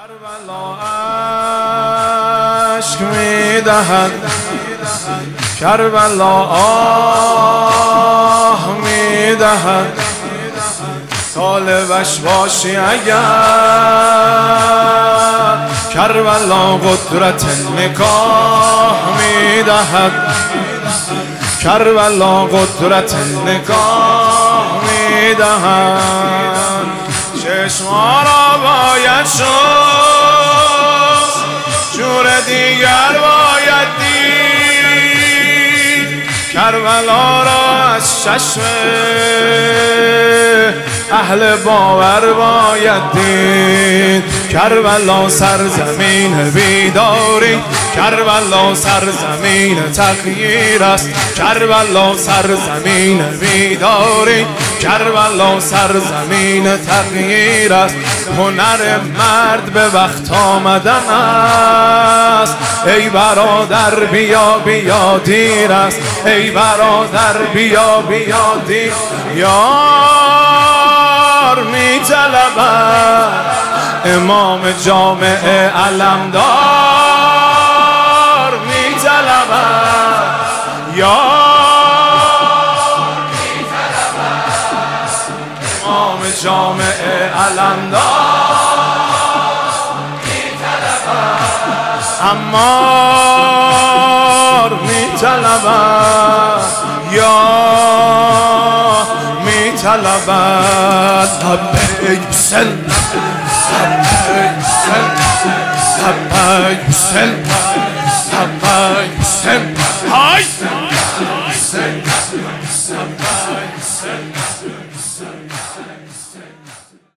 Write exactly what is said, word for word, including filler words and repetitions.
کربلا اشک میدهد، کربلا آه میدهد، طالبش باشی اگر کربلا قدرت نگاه میدهد، کربلا قدرت نگاه میدهد. چشما را باید شد، شور دیگر باید دید، کربلا را از چشم اهل باور باید دید. کربلا سرزمین بیداری، کربلا سرزمین تغییر است، کربلا سرزمین بیداری، کربلا سرزمین تغییر است. هنر مرد به وقت آمدن است، ای برادر بیا بیا دیر است، ای برادر بیا بیا دیر. یار می طلبد امام جامعه علمدار، می طلبد یار می طلبد امام جامعه علمدار، می طلبد عمار، می طلبد یار می طلبد. لبیک حسین، لبیک حسین، لبیک حسین، لبیک حسین، های